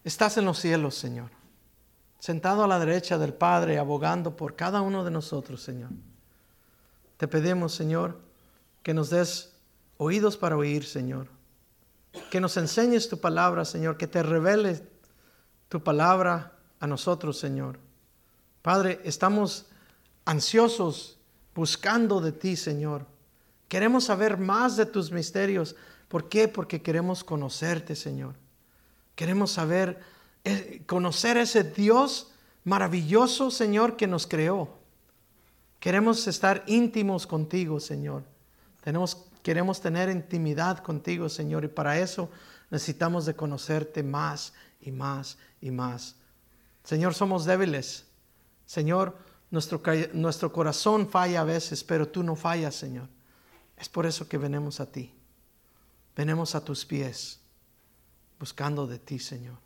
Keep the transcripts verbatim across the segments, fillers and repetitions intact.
estás en los cielos, Señor, sentado a la derecha del Padre, abogando por cada uno de nosotros, Señor. Te pedimos, Señor, que nos des oídos para oír, Señor. Que nos enseñes tu palabra, Señor, que te reveles tu palabra a nosotros, Señor. Padre, estamos ansiosos buscando de ti, Señor. Queremos saber más de tus misterios. ¿Por qué? Porque queremos conocerte, Señor. Queremos saber, eh, conocer ese Dios maravilloso, Señor, que nos creó. Queremos estar íntimos contigo, Señor. Tenemos, queremos tener intimidad contigo, Señor, y para eso necesitamos de conocerte más y más y más. Señor, somos débiles. Señor, nuestro, nuestro corazón falla a veces, pero tú no fallas, Señor. Es por eso que venimos a ti. Venimos a tus pies, buscando de ti, Señor.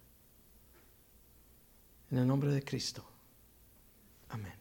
En el nombre de Cristo. Amén.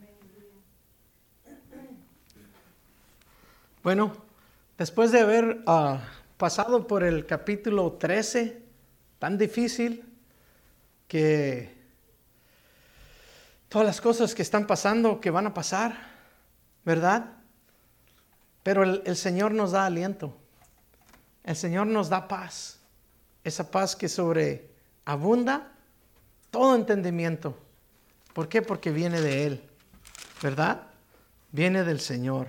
Bueno, después de haber uh, pasado por el capítulo trece, tan difícil, que todas las cosas que están pasando, que van a pasar, ¿verdad? Pero el, el Señor nos da aliento. El Señor nos da paz. Esa paz que sobreabunda todo entendimiento. ¿Por qué? Porque viene de Él, ¿verdad? Viene del Señor.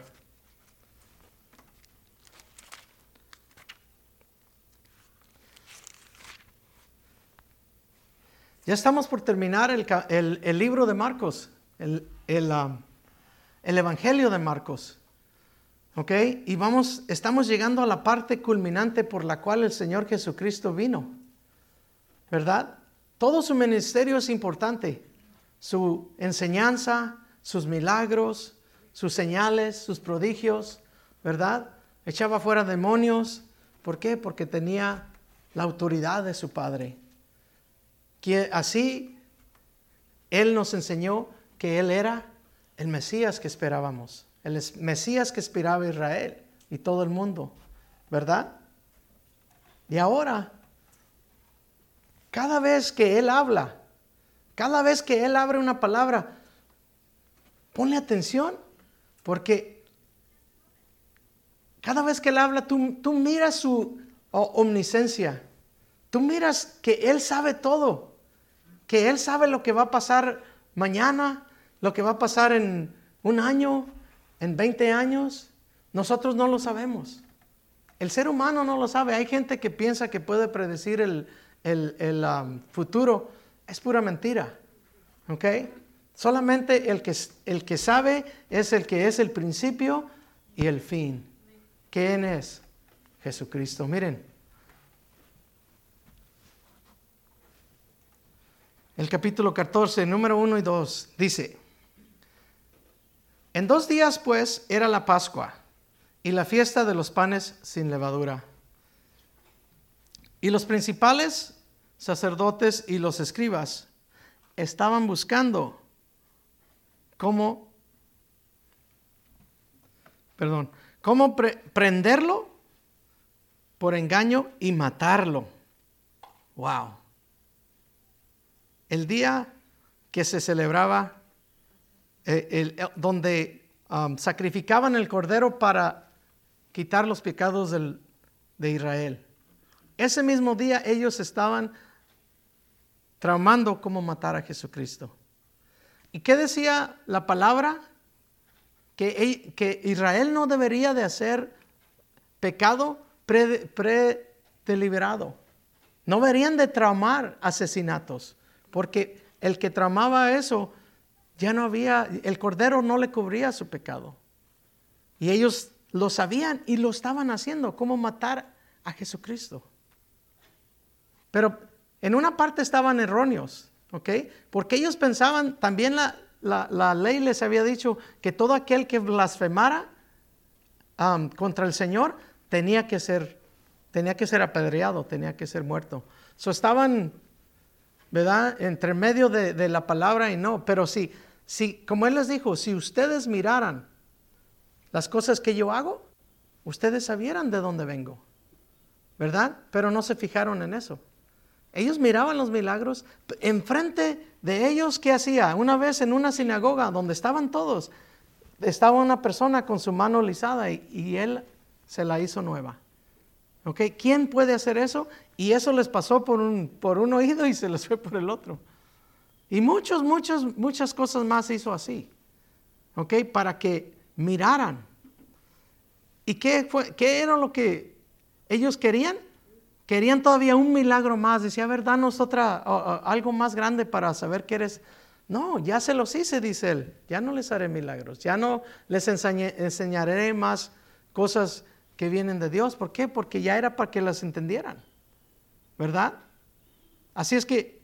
Ya estamos por terminar el, el, el libro de Marcos, el, el, um, el Evangelio de Marcos. ¿Ok? Y vamos, estamos llegando a la parte culminante por la cual el Señor Jesucristo vino. ¿Verdad? Todo su ministerio es importante. Su enseñanza, sus milagros, sus señales, sus prodigios, ¿verdad? Echaba fuera demonios. ¿Por qué? Porque tenía la autoridad de su Padre. Que así Él nos enseñó que Él era el Mesías que esperábamos. El Mesías que esperaba Israel y todo el mundo, ¿verdad? Y ahora, cada vez que Él habla, cada vez que Él abre una palabra, ponle atención, porque cada vez que Él habla, tú, tú miras su omnisciencia, tú miras que Él sabe todo. Que Él sabe lo que va a pasar mañana, lo que va a pasar en un año, en veinte años. Nosotros no lo sabemos. El ser humano no lo sabe. Hay gente que piensa que puede predecir el, el, el um, futuro. Es pura mentira. ¿Ok? Solamente el que, el que sabe es el que es el principio y el fin. ¿Quién es? Jesucristo. Miren. El capítulo catorce, número uno y dos, dice: En dos días, pues, era la Pascua y la fiesta de los panes sin levadura. Y los principales sacerdotes y los escribas estaban buscando cómo, perdón, cómo pre- prenderlo por engaño y matarlo. Wow. El día que se celebraba, eh, el, el, donde um, sacrificaban el cordero para quitar los pecados del, de Israel. Ese mismo día ellos estaban tramando cómo matar a Jesucristo. ¿Y qué decía la palabra? Que, que Israel no debería de hacer pecado pre, predeliberado. No deberían de tramar asesinatos. Porque el que tramaba eso, ya no había, el cordero no le cubría su pecado. Y ellos lo sabían y lo estaban haciendo, cómo matar a Jesucristo. Pero en una parte estaban erróneos, ¿ok? Porque ellos pensaban, también la, la, la ley les había dicho que todo aquel que blasfemara um, contra el Señor tenía que ser, tenía que ser apedreado, tenía que ser muerto. So estaban, ¿verdad? Entre medio de, de la palabra y no. Pero sí, sí, como Él les dijo, si ustedes miraran las cosas que yo hago, ustedes sabieran de dónde vengo, ¿verdad? Pero no se fijaron en eso. Ellos miraban los milagros. Enfrente de ellos, ¿qué hacía? Una vez en una sinagoga donde estaban todos, estaba una persona con su mano lisada y, y él se la hizo nueva. ¿Ok? ¿Quién puede hacer eso? Y eso les pasó por un, por un oído y se les fue por el otro. Y muchos, muchas, muchas cosas más hizo así. ¿Ok? Para que miraran. ¿Y qué fue? ¿Qué era lo que ellos querían? Querían todavía un milagro más. Decía, a ver, danos otra, o, o, algo más grande para saber que eres. No, ya se los hice, dice él. Ya no les haré milagros. Ya no les enseñé, enseñaré más cosas que vienen de Dios. ¿Por qué? Porque ya era para que las entendieran. ¿Verdad? Así es que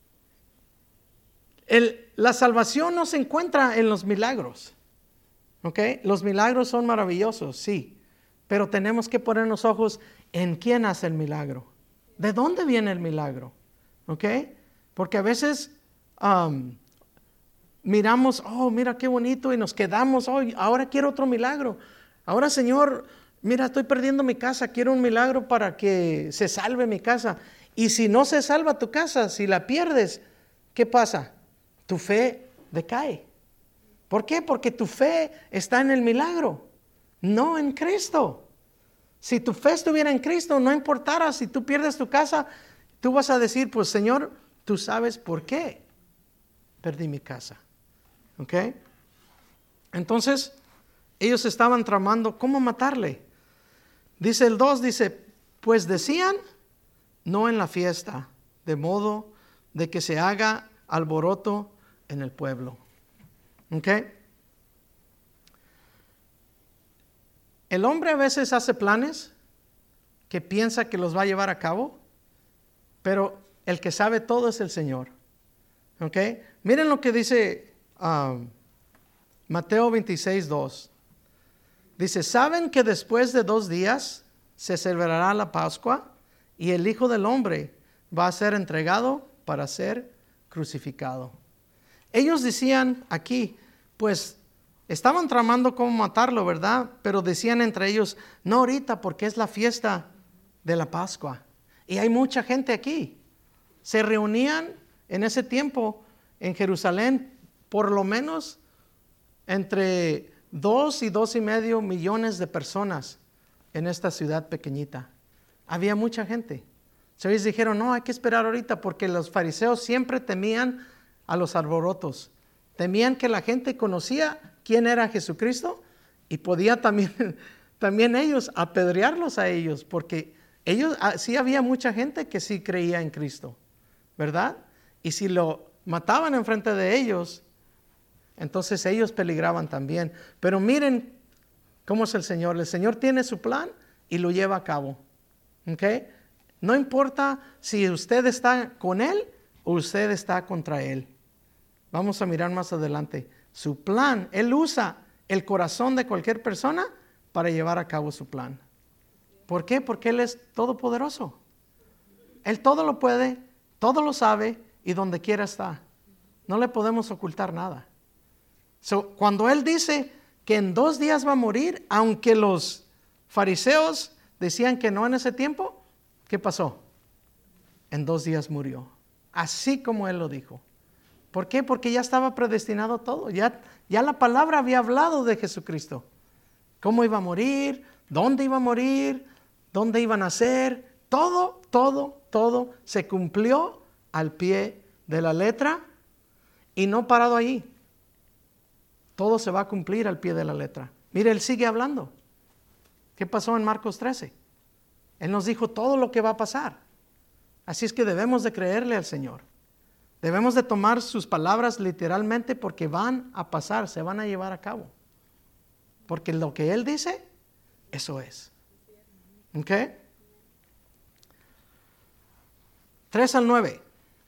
el, la salvación no se encuentra en los milagros. ¿Ok? Los milagros son maravillosos, sí. Pero tenemos que poner los ojos en quién hace el milagro. ¿De dónde viene el milagro? ¿Ok? Porque a veces um, miramos, oh, mira qué bonito, y nos quedamos, oh, ahora quiero otro milagro. Ahora, Señor, mira, estoy perdiendo mi casa, quiero un milagro para que se salve mi casa. Y si no se salva tu casa, si la pierdes, ¿qué pasa? Tu fe decae. ¿Por qué? Porque tu fe está en el milagro, no en Cristo. Si tu fe estuviera en Cristo, no importara si tú pierdes tu casa, tú vas a decir, pues Señor, tú sabes por qué perdí mi casa. ¿Ok? Entonces, ellos estaban tramando cómo matarle. Dice el dos, dice, pues decían, no en la fiesta, de modo de que se haga alboroto en el pueblo. ¿Ok? El hombre a veces hace planes que piensa que los va a llevar a cabo, pero el que sabe todo es el Señor. ¿Ok? Miren lo que dice um, Mateo veintiséis, dos. Dice, ¿saben que después de dos días se celebrará la Pascua y el Hijo del Hombre va a ser entregado para ser crucificado? Ellos decían aquí, pues estaban tramando cómo matarlo, ¿verdad? Pero decían entre ellos, no ahorita porque es la fiesta de la Pascua. Y hay mucha gente aquí. Se reunían en ese tiempo en Jerusalén por lo menos entre dos y dos y medio millones de personas en esta ciudad pequeñita. Había mucha gente. So ellos dijeron, no, hay que esperar ahorita porque los fariseos siempre temían a los alborotos. Temían que la gente conocía quién era Jesucristo y podía también, también ellos apedrearlos a ellos, porque ellos, sí había mucha gente que sí creía en Cristo, ¿verdad? Y si lo mataban enfrente de ellos, entonces ellos peligraban también. Pero miren cómo es el Señor. El Señor tiene su plan y lo lleva a cabo. ¿Ok? No importa si usted está con Él o usted está contra Él. Vamos a mirar más adelante. Su plan, Él usa el corazón de cualquier persona para llevar a cabo su plan. ¿Por qué? Porque Él es todopoderoso. Él todo lo puede, todo lo sabe y donde quiera está. No le podemos ocultar nada. So, cuando Él dice que en dos días va a morir, aunque los fariseos decían que no en ese tiempo, ¿qué pasó? En dos días murió. Así como Él lo dijo. ¿Por qué? Porque ya estaba predestinado todo. Ya, ya la palabra había hablado de Jesucristo. Cómo iba a morir, dónde iba a morir, dónde iba a nacer. Todo, todo, todo se cumplió al pie de la letra y no parado ahí. Todo se va a cumplir al pie de la letra. Mire, Él sigue hablando. ¿Qué pasó en Marcos trece? Él nos dijo todo lo que va a pasar. Así es que debemos de creerle al Señor. Debemos de tomar sus palabras literalmente porque van a pasar, se van a llevar a cabo. Porque lo que Él dice, eso es. ¿Ok? tres al nueve.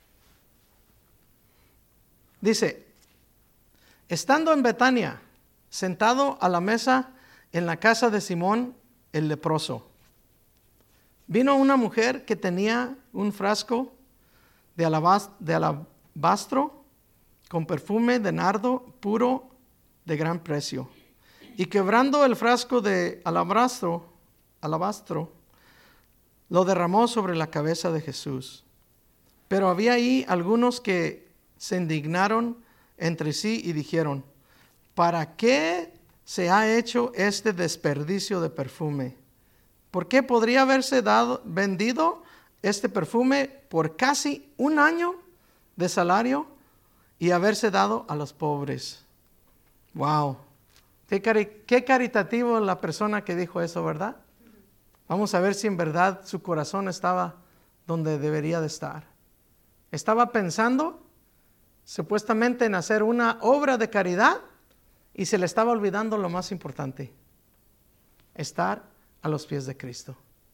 Dice, estando en Betania, sentado a la mesa en la casa de Simón el leproso, vino una mujer que tenía un frasco de alabastro, de alabastro con perfume de nardo puro de gran precio. Y quebrando el frasco de alabastro, alabastro, lo derramó sobre la cabeza de Jesús. Pero había ahí algunos que se indignaron entre sí y dijeron, ¿para qué se ha hecho este desperdicio de perfume? ¿Por qué podría haberse dado, vendido este perfume por casi un año de salario y haberse dado a los pobres? Wow. Qué, cari- qué caritativo la persona que dijo eso, ¿verdad? Vamos a ver si en verdad su corazón estaba donde debería de estar. Estaba pensando supuestamente en hacer una obra de caridad y se le estaba olvidando lo más importante, estar a los pies de Cristo.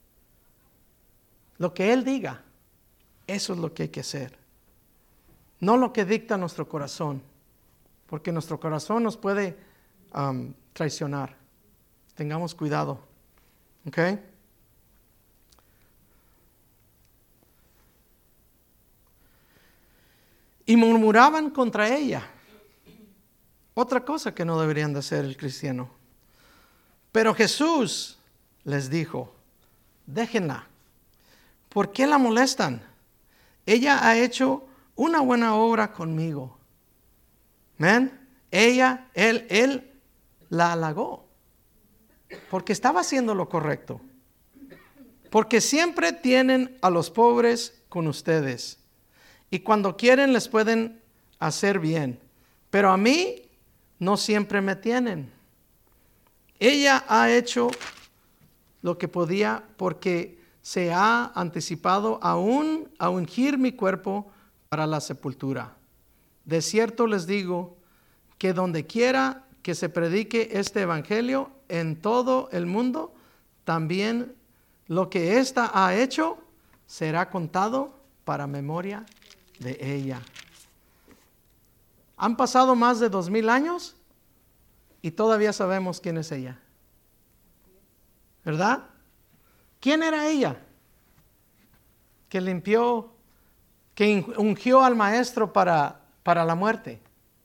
Lo que Él diga, eso es lo que hay que hacer. No lo que dicta nuestro corazón, porque nuestro corazón nos puede um, traicionar. Tengamos cuidado. ¿Ok? Y murmuraban contra ella. Otra cosa que no deberían de hacer el cristiano. Pero Jesús les dijo, déjenla. ¿Por qué la molestan? Ella ha hecho una buena obra conmigo. ¿Ven? Ella, él, él la halagó. Porque estaba haciendo lo correcto. Porque siempre tienen a los pobres con ustedes. Y cuando quieren les pueden hacer bien. Pero a mí no siempre me tienen. Ella ha hecho lo que podía porque se ha anticipado aún a ungir mi cuerpo para la sepultura. De cierto les digo que donde quiera que se predique este evangelio en todo el mundo, también lo que ésta ha hecho será contado para memoria de ella. Han pasado más de dos mil años y todavía sabemos quién es ella. ¿Verdad? ¿Quién era ella? Que limpió, que ungió al maestro para, para la muerte.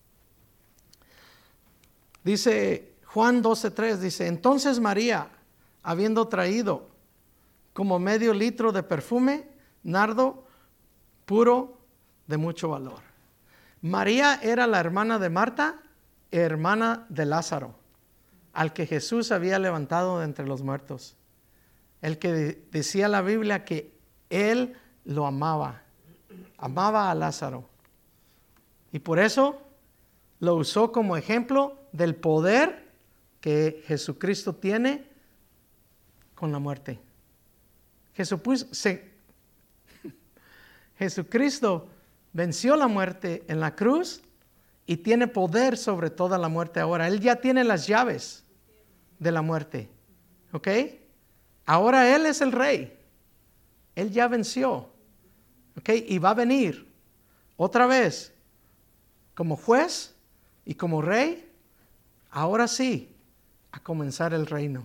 Dice Juan doce tres, dice, entonces María, habiendo traído como medio litro de perfume, nardo puro de mucho valor. María era la hermana de Marta, hermana de Lázaro, al que Jesús había levantado de entre los muertos. El que de- decía la Biblia que él lo amaba, amaba a Lázaro. Y por eso lo usó como ejemplo del poder que Jesucristo tiene con la muerte. Jesucristo, se, Jesucristo venció la muerte en la cruz y tiene poder sobre toda la muerte ahora. Él ya tiene las llaves de la muerte. ¿Ok? Ahora Él es el rey. Él ya venció. ¿Ok? Y va a venir otra vez como juez y como rey. Ahora sí, a comenzar el reino.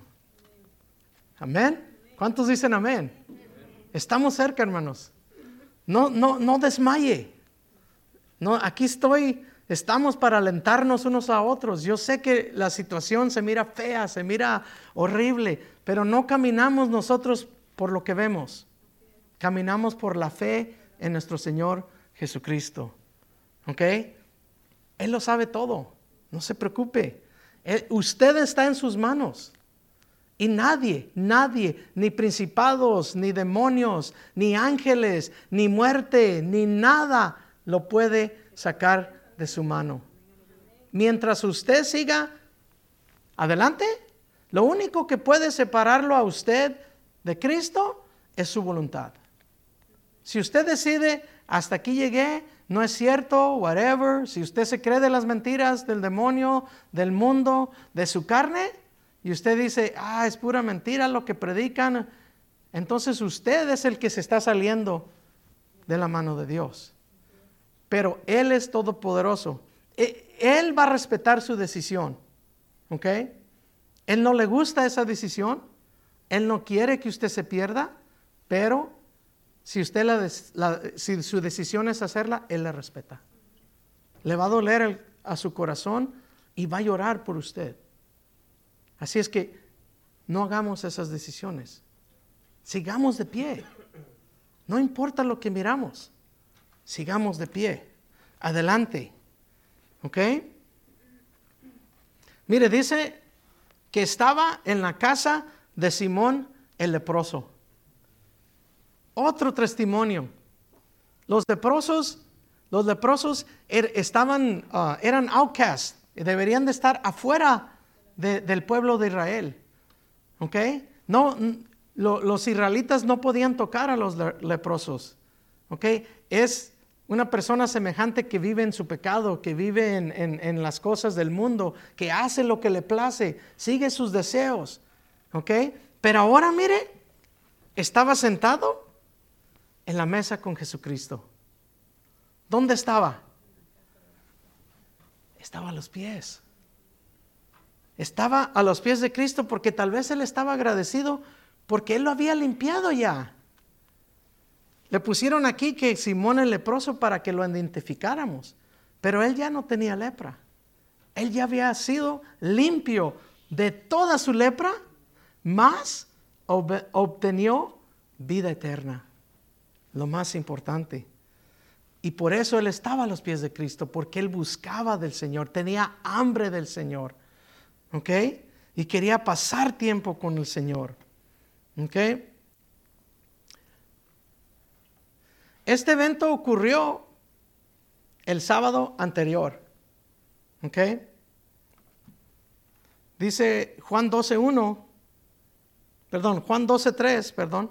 Amén. ¿Cuántos dicen amén? Estamos cerca, hermanos. No, no, no desmaye. No, aquí estoy, estamos para alentarnos unos a otros. Yo sé que la situación se mira fea, se mira horrible, pero no caminamos nosotros por lo que vemos. Caminamos por la fe en nuestro Señor Jesucristo. ¿Ok? Él lo sabe todo. No se preocupe. Él, usted está en sus manos. Y nadie, nadie, ni principados, ni demonios, ni ángeles, ni muerte, ni nada lo puede sacar de su mano. Mientras usted siga adelante, lo único que puede separarlo a usted de Cristo es su voluntad. Si usted decide, hasta aquí llegué, no es cierto, whatever, si usted se cree de las mentiras del demonio, del mundo, de su carne, y usted dice, ah, es pura mentira lo que predican, entonces usted es el que se está saliendo de la mano de Dios. Pero Él es todopoderoso. Él va a respetar su decisión. ¿Ok? Él no le gusta esa decisión. Él no quiere que usted se pierda. Pero si, usted la, la, si su decisión es hacerla, Él la respeta. Le va a doler el, a su corazón y va a llorar por usted. Así es que no hagamos esas decisiones. Sigamos de pie. No importa lo que miramos. sigamos de pie. Adelante. ¿Ok? Mire, dice que estaba en la casa de Simón el leproso. Otro testimonio. Los leprosos, los leprosos er, estaban, uh, eran outcasts. Deberían de estar afuera de, del pueblo de Israel. ¿Ok? No, lo, los israelitas no podían tocar a los le, leprosos. ¿Ok? Es una persona semejante que vive en su pecado, que vive en, en, en las cosas del mundo, que hace lo que le place, sigue sus deseos. ¿Ok? Pero ahora mire, estaba sentado en la mesa con Jesucristo. ¿Dónde estaba? Estaba a los pies. Estaba a los pies de Cristo porque tal vez él estaba agradecido porque él lo había limpiado ya. Le pusieron aquí que Simón el leproso para que lo identificáramos, pero él ya no tenía lepra. Él ya había sido limpio de toda su lepra, más ob- obtenió vida eterna. Lo más importante. Y por eso él estaba a los pies de Cristo, porque él buscaba del Señor, tenía hambre del Señor. ¿Ok? Y quería pasar tiempo con el Señor. ¿Ok? Este evento ocurrió el sábado anterior. ¿Ok? Dice Juan doce uno, perdón, Juan doce tres, perdón.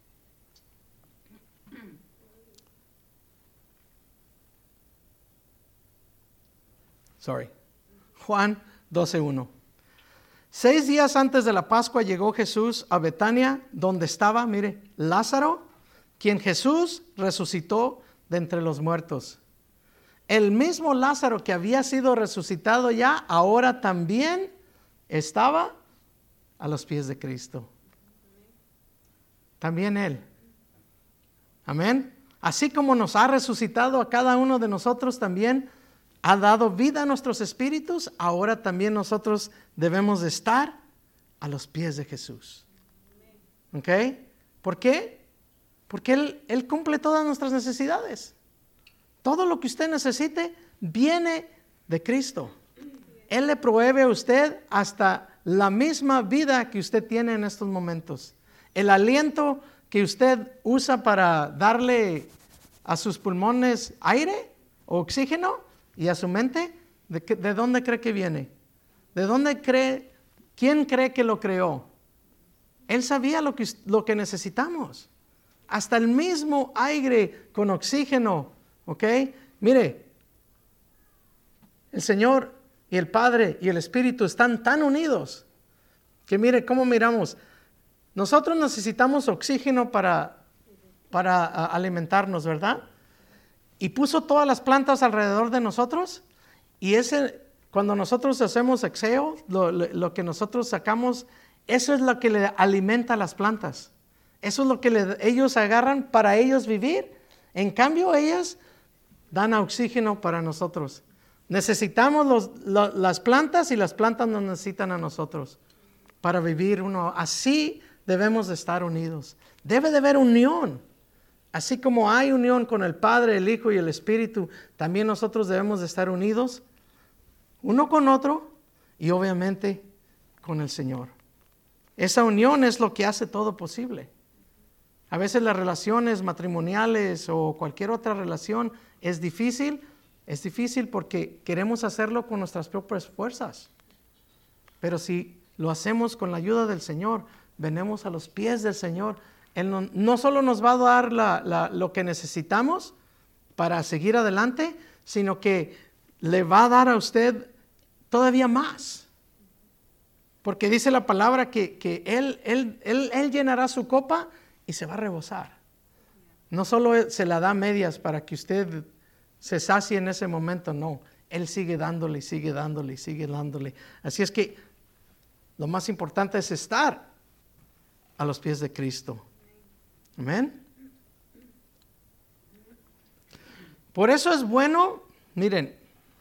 Sorry. Juan doce uno. Seis días antes de la Pascua llegó Jesús a Betania, donde estaba, mire, Lázaro, quien Jesús resucitó de entre los muertos. El mismo Lázaro que había sido resucitado ya, ahora también estaba a los pies de Cristo. También él. Amén. Así como nos ha resucitado a cada uno de nosotros, también ha dado vida a nuestros espíritus, ahora también nosotros debemos de estar a los pies de Jesús. ¿Ok? ¿Por qué? Porque Él, Él cumple todas nuestras necesidades. Todo lo que usted necesite viene de Cristo. Él le provee a usted hasta la misma vida que usted tiene en estos momentos. El aliento que usted usa para darle a sus pulmones aire o oxígeno y a su mente, ¿de, qué, de dónde cree que viene? ¿De dónde cree? ¿Quién cree que lo creó? Él sabía lo que, lo que necesitamos. Hasta el mismo aire con oxígeno, ¿ok? Mire, el Señor y el Padre y el Espíritu están tan unidos que mire cómo miramos. Nosotros necesitamos oxígeno para, para a, alimentarnos, ¿verdad? Y puso todas las plantas alrededor de nosotros y ese, cuando nosotros hacemos exheo, lo, lo, lo que nosotros sacamos, eso es lo que le alimenta a las plantas. Eso es lo que le, ellos agarran para ellos vivir. En cambio, ellas dan oxígeno para nosotros. Necesitamos los, lo, las plantas y las plantas nos necesitan a nosotros para vivir uno. Así debemos de estar unidos. Debe de haber unión. Así como hay unión con el Padre, el Hijo y el Espíritu, también nosotros debemos de estar unidos uno con otro y obviamente con el Señor. Esa unión es lo que hace todo posible. A veces las relaciones matrimoniales o cualquier otra relación es difícil, es difícil porque queremos hacerlo con nuestras propias fuerzas. Pero si lo hacemos con la ayuda del Señor, venimos a los pies del Señor, Él no, no solo nos va a dar la, la, lo que necesitamos para seguir adelante, sino que le va a dar a usted todavía más. Porque dice la palabra que, que él, él, él, él llenará su copa y se va a rebosar. No solo se la da a medias para que usted se sacie en ese momento, no. Él sigue dándole, sigue dándole, sigue dándole. Así es que lo más importante es estar a los pies de Cristo. Amén. Por eso es bueno, miren,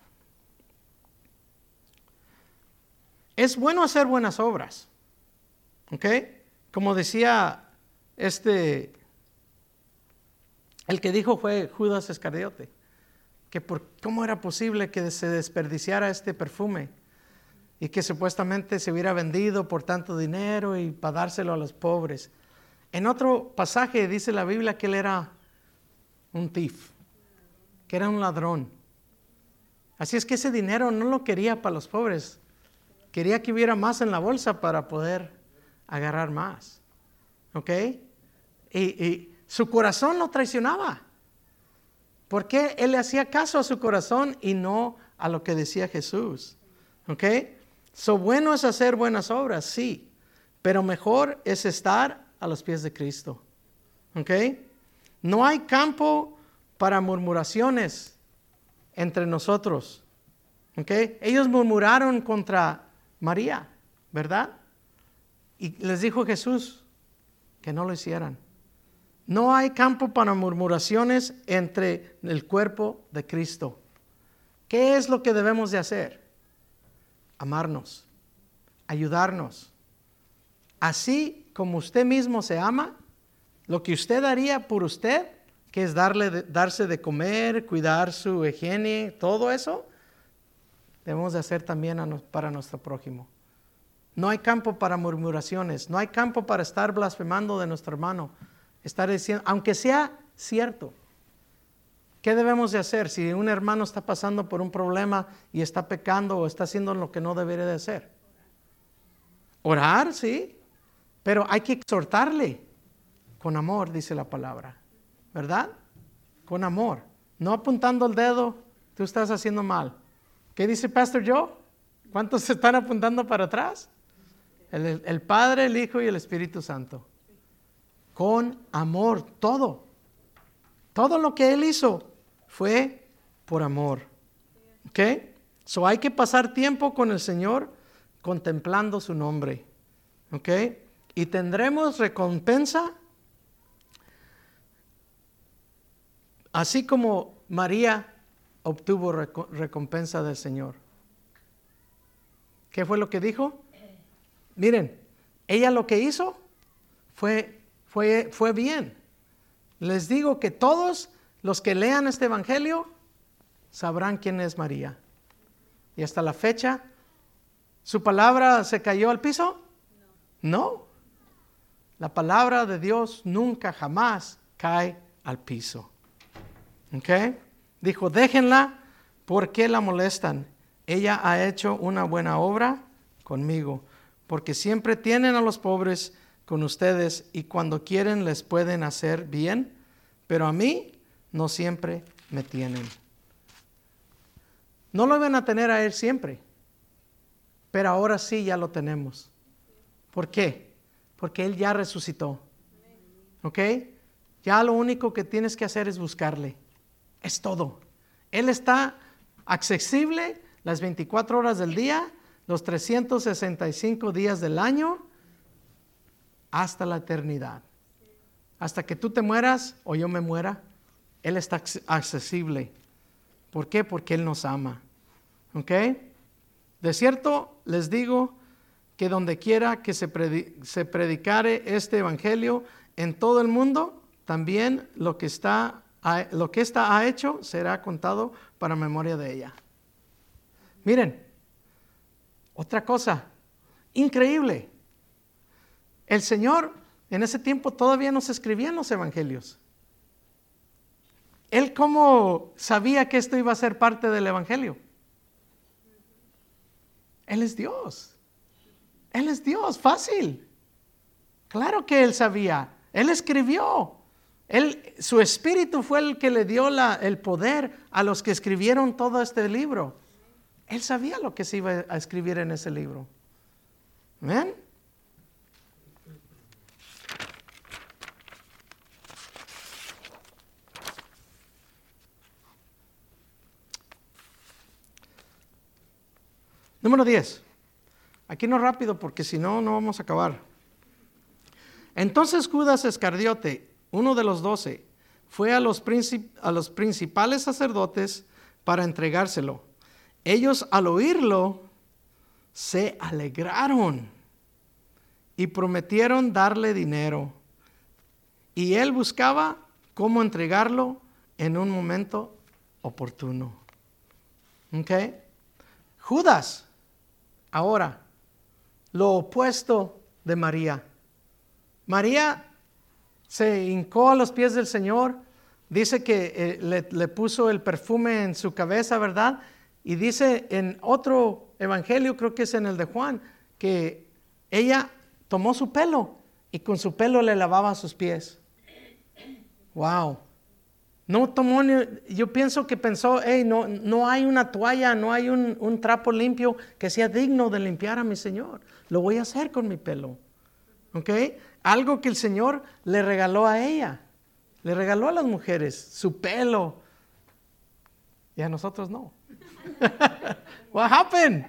es bueno hacer buenas obras. ¿Ok? Como decía este El que dijo fue Judas Iscariote, que por cómo era posible que se desperdiciara este perfume y que supuestamente se hubiera vendido por tanto dinero y para dárselo a los pobres. En otro pasaje dice la Biblia que él era un thief, que era un ladrón. Así es que ese dinero no lo quería para los pobres, quería que hubiera más en la bolsa para poder agarrar más. ¿Ok? Y, y su corazón lo traicionaba. ¿Por qué él le hacía caso a su corazón y no a lo que decía Jesús? ¿Ok? So, bueno es hacer buenas obras, sí, pero mejor es estar a los pies de Cristo. ¿Ok? No hay campo para murmuraciones entre nosotros. ¿Ok? Ellos murmuraron contra María, ¿verdad? Y les dijo Jesús que no lo hicieran. No hay campo para murmuraciones entre el cuerpo de Cristo. ¿Qué es lo que debemos de hacer? Amarnos, ayudarnos. Así como usted mismo se ama, lo que usted haría por usted, que es darle de, darse de comer, cuidar su higiene, todo eso, debemos de hacer también a no, para nuestro prójimo. No hay campo para murmuraciones, no hay campo para estar blasfemando de nuestro hermano, estar diciendo, aunque sea cierto. ¿Qué debemos de hacer si un hermano está pasando por un problema y está pecando o está haciendo lo que no debería de hacer? Orar, sí, pero hay que exhortarle con amor, dice la palabra, ¿verdad? Con amor, no apuntando el dedo, tú estás haciendo mal. ¿Qué dice Pastor Joe? ¿Cuántos se están apuntando para atrás? El, el Padre, el Hijo y el Espíritu Santo. Con amor, todo. Todo lo que Él hizo fue por amor. ¿Ok? So hay que pasar tiempo con el Señor contemplando su nombre. ¿Ok? Y tendremos recompensa. Así como María obtuvo recompensa del Señor. ¿Qué fue lo que dijo? Miren, ella lo que hizo fue, fue, fue bien. Les digo que todos los que lean este evangelio sabrán quién es María. Y hasta la fecha, ¿su palabra se cayó al piso? No. No. La palabra de Dios nunca, jamás cae al piso. ¿Ok? Dijo, déjenla, ¿por qué la molestan? Ella ha hecho una buena obra conmigo, porque siempre tienen a los pobres con ustedes y cuando quieren les pueden hacer bien, pero a mí no siempre me tienen. No lo iban a tener a Él siempre, pero ahora sí ya lo tenemos. ¿Por qué? Porque Él ya resucitó. ¿Ok? Ya lo único que tienes que hacer es buscarle. Es todo. Él está accesible las veinticuatro horas del día, los trescientos sesenta y cinco días del año, hasta la eternidad. Hasta que tú te mueras o yo me muera, Él está accesible. ¿Por qué? Porque Él nos ama. ¿Ok? De cierto les digo que donde quiera que se, predi- se predicare este evangelio en todo el mundo, también lo que está lo que ésta ha hecho será contado para memoria de ella. Miren, otra cosa increíble. El Señor en ese tiempo todavía no se escribían los evangelios. Él cómo sabía que esto iba a ser parte del evangelio. Él es Dios. Él es Dios, fácil. Claro que Él sabía. Él escribió. Él, su espíritu fue el que le dio la, el poder a los que escribieron todo este libro. Él sabía lo que se iba a escribir en ese libro. ¿Ven? Número diez. Aquí no rápido porque si no, no vamos a acabar. Entonces Judas Iscariote, uno de los doce, fue a los, princip- a los principales sacerdotes para entregárselo. Ellos al oírlo se alegraron y prometieron darle dinero. Y él buscaba cómo entregarlo en un momento oportuno. ¿Ok? Judas, ahora, lo opuesto de María. María se hincó a los pies del Señor. Dice que eh, le, le puso el perfume en su cabeza, ¿verdad? Y dice en otro evangelio, creo que es en el de Juan, que ella tomó su pelo y con su pelo le lavaba sus pies. Wow. No tomó ni, yo pienso que pensó, hey, no, no hay una toalla, no hay un, un trapo limpio que sea digno de limpiar a mi Señor. Lo voy a hacer con mi pelo. ¿Ok? Algo que el Señor le regaló a ella. Le regaló a las mujeres su pelo. Y a nosotros no. What happened?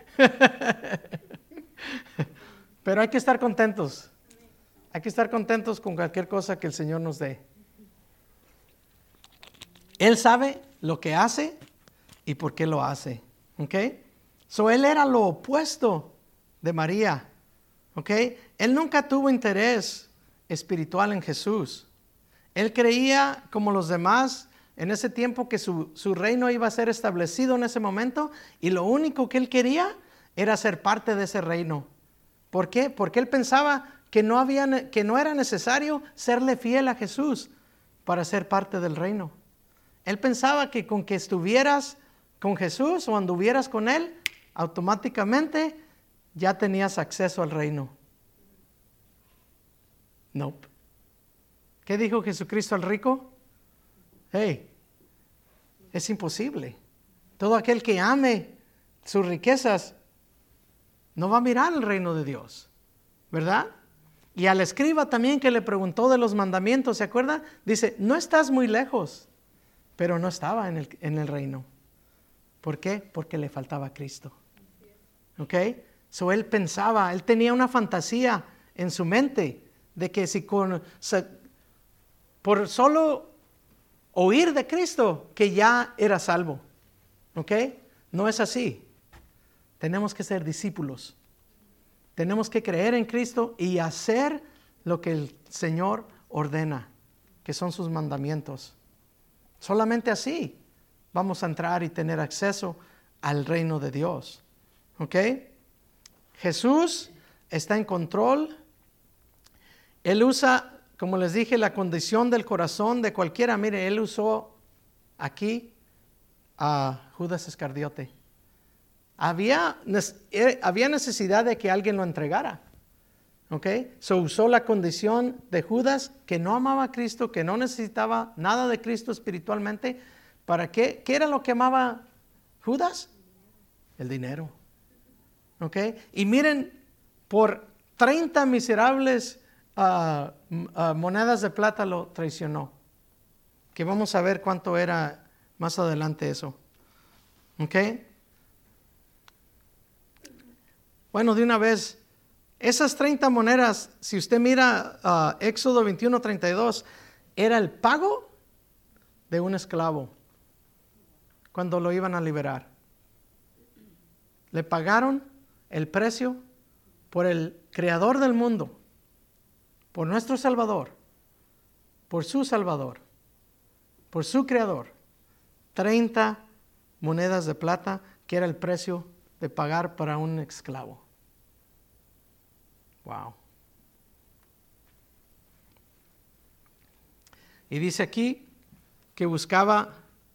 Pero hay que estar contentos. Hay que estar contentos con cualquier cosa que el Señor nos dé. Él sabe lo que hace y por qué lo hace. ¿Ok? So, él era lo opuesto de María. ¿Ok? Él nunca tuvo interés espiritual en Jesús. Él creía, como los demás, en ese tiempo que su, su reino iba a ser establecido en ese momento, y lo único que él quería era ser parte de ese reino. ¿Por qué? Porque él pensaba que no, había, que no era necesario serle fiel a Jesús para ser parte del reino. Él pensaba que con que estuvieras con Jesús o anduvieras con Él, automáticamente ya tenías acceso al reino. No. Nope. ¿Qué dijo Jesucristo al rico? Hey, es imposible. Todo aquel que ame sus riquezas no va a mirar el reino de Dios, ¿verdad? Y al escriba también que le preguntó de los mandamientos, ¿se acuerda? Dice, no estás muy lejos, pero no estaba en el, en el reino. ¿Por qué? Porque le faltaba Cristo. ¿Ok? So él pensaba, él tenía una fantasía en su mente de que si con, se, por solo oír de Cristo, que ya era salvo. ¿Ok? No es así. Tenemos que ser discípulos. Tenemos que creer en Cristo y hacer lo que el Señor ordena, que son sus mandamientos. Solamente así vamos a entrar y tener acceso al reino de Dios. ¿Ok? Jesús está en control. Él usa, como les dije, la condición del corazón de cualquiera. Mire, Él usó aquí a Judas Iscariote. Había, había necesidad de que alguien lo entregara. ¿Ok? So usó la condición de Judas, que no amaba a Cristo, que no necesitaba nada de Cristo espiritualmente. ¿Para qué? ¿Qué era lo que amaba Judas? El dinero. ¿Ok? Y miren, por treinta miserables uh, uh, monedas de plata lo traicionó. Que vamos a ver cuánto era más adelante eso. ¿Ok? Bueno, de una vez, esas treinta monedas, si usted mira uh, Éxodo veintiuno, treinta y dos, era el pago de un esclavo cuando lo iban a liberar. Le pagaron el precio por el creador del mundo, por nuestro Salvador, por su Salvador, por su creador. treinta monedas de plata, que era el precio de pagar para un esclavo. Wow. Y dice aquí que buscaba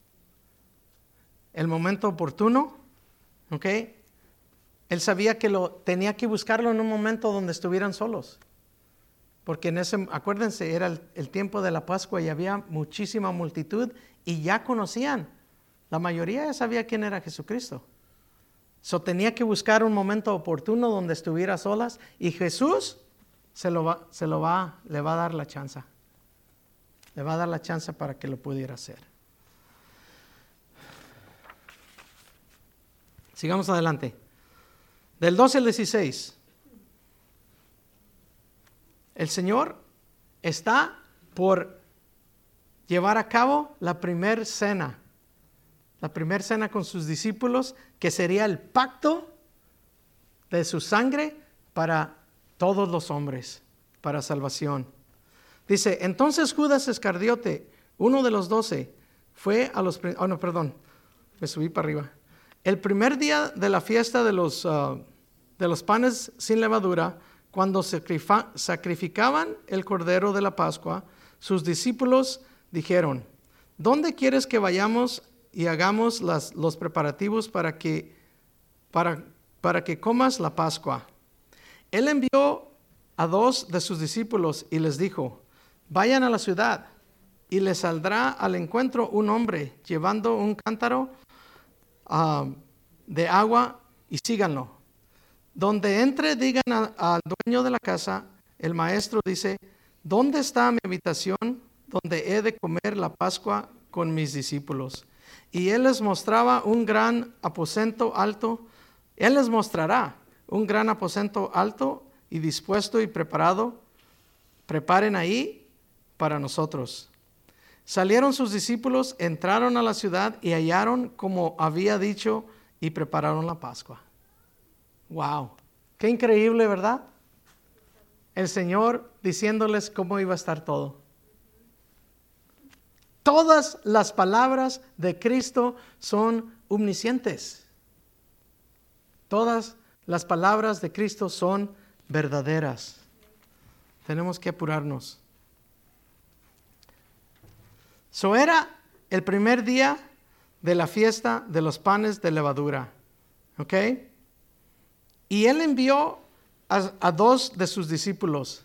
el momento oportuno, ¿ok? Él sabía que lo tenía que buscarlo en un momento donde estuvieran solos, porque en ese, acuérdense, era el, el tiempo de la Pascua y había muchísima multitud y ya conocían, la mayoría ya sabía quién era Jesucristo. So tenía que buscar un momento oportuno donde estuviera solas y Jesús se lo va, se lo va, le va a dar la chance. Le va a dar la chance para que lo pudiera hacer. Sigamos adelante. Del doce al dieciséis. El Señor está por llevar a cabo la primer cena. La primera cena con sus discípulos, que sería el pacto de su sangre para todos los hombres, para salvación. Dice, entonces Judas Iscariote, uno de los doce, fue a los... Oh, no, perdón, me subí para arriba. El primer día de la fiesta de los, uh, de los panes sin levadura, cuando sacrificaban el cordero de la Pascua, sus discípulos dijeron, ¿dónde quieres que vayamos y hagamos las, los preparativos para que, para, para que comas la Pascua? Él envió a dos de sus discípulos y les dijo, vayan a la ciudad y les saldrá al encuentro un hombre llevando un cántaro uh, de agua y síganlo. Donde entre, digan al dueño de la casa, el maestro dice, ¿dónde está mi habitación donde he de comer la Pascua con mis discípulos? Y él les mostraba un gran aposento alto, él les mostrará un gran aposento alto y dispuesto y preparado. Preparen ahí para nosotros. Salieron sus discípulos, entraron a la ciudad y hallaron como había dicho y prepararon la Pascua. Wow, qué increíble, ¿verdad? El Señor diciéndoles cómo iba a estar todo. Todas las palabras de Cristo son omniscientes. Todas las palabras de Cristo son verdaderas. Tenemos que apurarnos. So era el primer día de la fiesta de los panes de levadura. ¿Ok? Y él envió a, a dos de sus discípulos.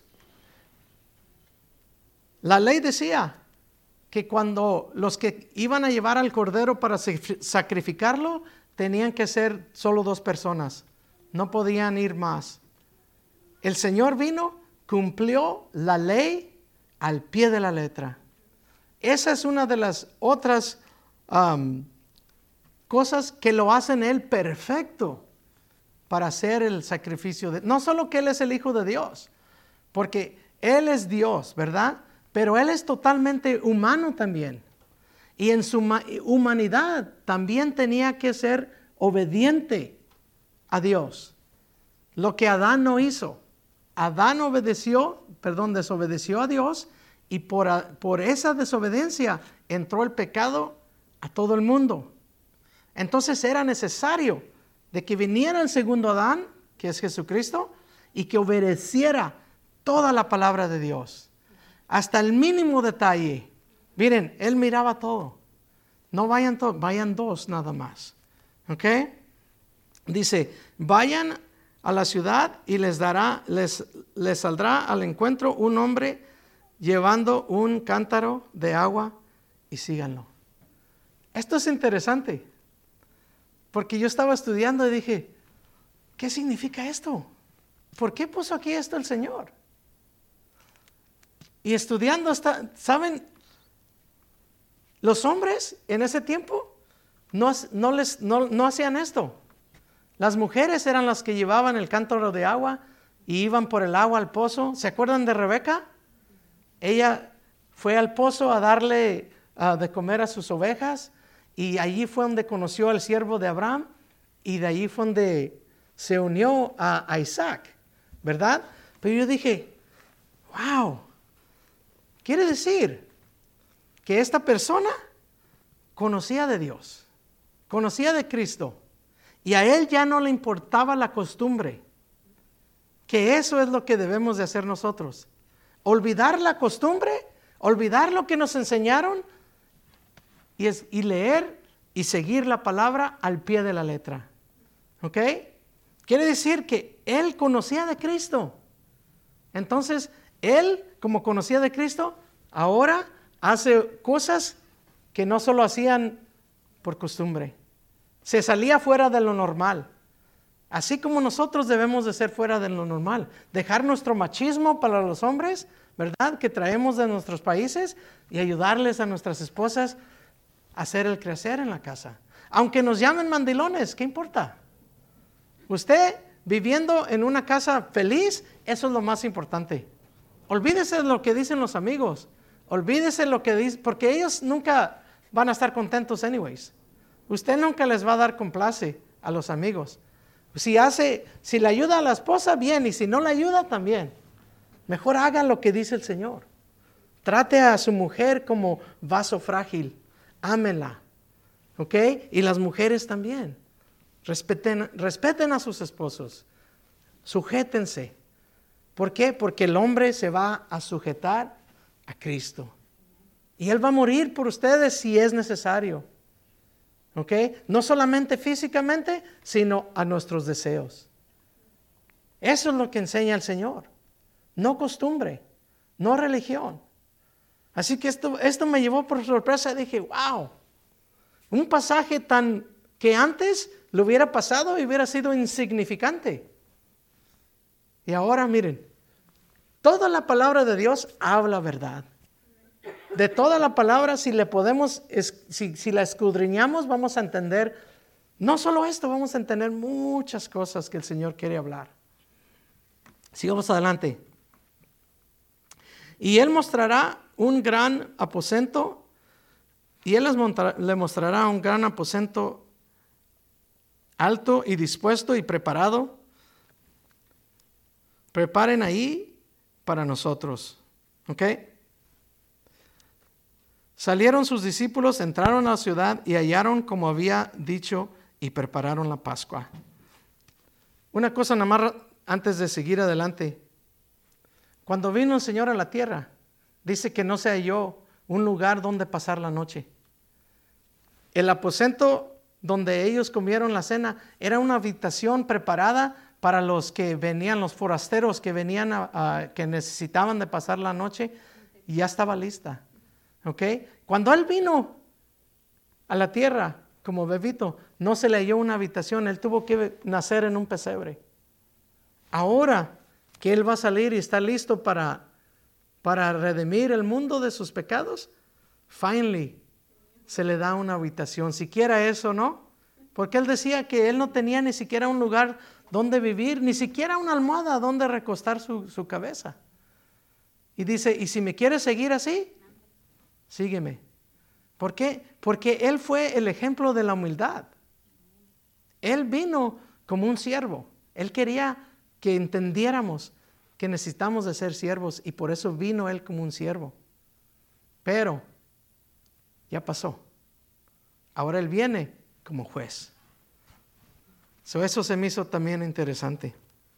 La ley decía que cuando los que iban a llevar al cordero para sacrificarlo, tenían que ser solo dos personas. No podían ir más. El Señor vino, cumplió la ley al pie de la letra. Esa es una de las otras um, cosas que lo hacen Él perfecto para hacer el sacrificio. De, no solo que Él es el Hijo de Dios, porque Él es Dios, ¿verdad? Pero Él es totalmente humano también. Y en su humanidad también tenía que ser obediente a Dios. Lo que Adán no hizo. Adán obedeció, perdón, desobedeció a Dios y por, por esa desobediencia entró el pecado a todo el mundo. Entonces era necesario de que viniera el segundo Adán, que es Jesucristo, y que obedeciera toda la palabra de Dios. Hasta el mínimo detalle. Miren, Él miraba todo. No vayan todos, vayan dos nada más. ¿Ok? Dice, vayan a la ciudad y les dará, les, les saldrá al encuentro un hombre llevando un cántaro de agua y síganlo. Esto es interesante, porque yo estaba estudiando y dije, ¿qué significa esto? ¿Por qué puso aquí esto el Señor? Y estudiando, hasta, ¿saben? Los hombres en ese tiempo no, no, les, no, no hacían esto. Las mujeres eran las que llevaban el cántaro de agua y iban por el agua al pozo. ¿Se acuerdan de Rebeca? Ella fue al pozo a darle uh, de comer a sus ovejas y allí fue donde conoció al siervo de Abraham y de allí fue donde se unió a, a Isaac, ¿verdad? Pero yo dije, wow, quiere decir que esta persona conocía de Dios, conocía de Cristo. Y a él ya no le importaba la costumbre, que eso es lo que debemos de hacer nosotros. Olvidar la costumbre, olvidar lo que nos enseñaron y, es, y leer y seguir la palabra al pie de la letra. ¿Ok? Quiere decir que él conocía de Cristo. Entonces, él, como conocía de Cristo, ahora hace cosas que no solo hacían por costumbre. Se salía fuera de lo normal. Así como nosotros debemos de ser fuera de lo normal. Dejar nuestro machismo para los hombres, ¿verdad? Que traemos de nuestros países y ayudarles a nuestras esposas a hacer el crecer en la casa. Aunque nos llamen mandilones, ¿qué importa? Usted viviendo en una casa feliz, eso es lo más importante. Olvídese de lo que dicen los amigos. Olvídese de lo que dicen, porque ellos nunca van a estar contentos anyways. Usted nunca les va a dar complace a los amigos. Si hace, si le ayuda a la esposa, bien, y si no le ayuda, también. Mejor haga lo que dice el Señor. Trate a su mujer como vaso frágil. Ámela. ¿Ok? Y las mujeres también. Respeten, respeten a sus esposos. Sujétense. ¿Por qué? Porque el hombre se va a sujetar a Cristo. Y Él va a morir por ustedes si es necesario. ¿Ok? No solamente físicamente, sino a nuestros deseos. Eso es lo que enseña el Señor. No costumbre, no religión. Así que esto, esto me llevó por sorpresa. Dije, wow, un pasaje tan que antes lo hubiera pasado y hubiera sido insignificante. Y ahora miren, toda la palabra de Dios habla verdad. De toda la palabra, si le podemos, si, si la escudriñamos, vamos a entender, no solo esto, vamos a entender muchas cosas que el Señor quiere hablar. Sigamos adelante. Y Él mostrará un gran aposento, y Él les montará, le mostrará un gran aposento alto y dispuesto y preparado. Preparen ahí para nosotros. ¿Ok? Salieron sus discípulos, entraron a la ciudad y hallaron como había dicho y prepararon la Pascua. Una cosa nada más antes de seguir adelante. Cuando vino el Señor a la tierra, dice que no se halló un lugar donde pasar la noche. El aposento donde ellos comieron la cena era una habitación preparada para los que venían, los forasteros que venían, a, a, que necesitaban de pasar la noche, y ya estaba lista. ¿Okay? Cuando Él vino a la tierra como bebito, no se le halló una habitación, Él tuvo que nacer en un pesebre. Ahora que Él va a salir y está listo para, para redimir el mundo de sus pecados, finally se le da una habitación, siquiera eso, ¿no? Porque Él decía que Él no tenía ni siquiera un lugar donde vivir, ni siquiera una almohada donde recostar su, su cabeza. Y dice, y si me quieres seguir así, sígueme. ¿Por qué? Porque Él fue el ejemplo de la humildad. Él vino como un siervo. Él quería que entendiéramos que necesitamos de ser siervos, y por eso vino Él como un siervo. Pero ya pasó. Ahora Él viene como juez. So, eso se me hizo también interesante.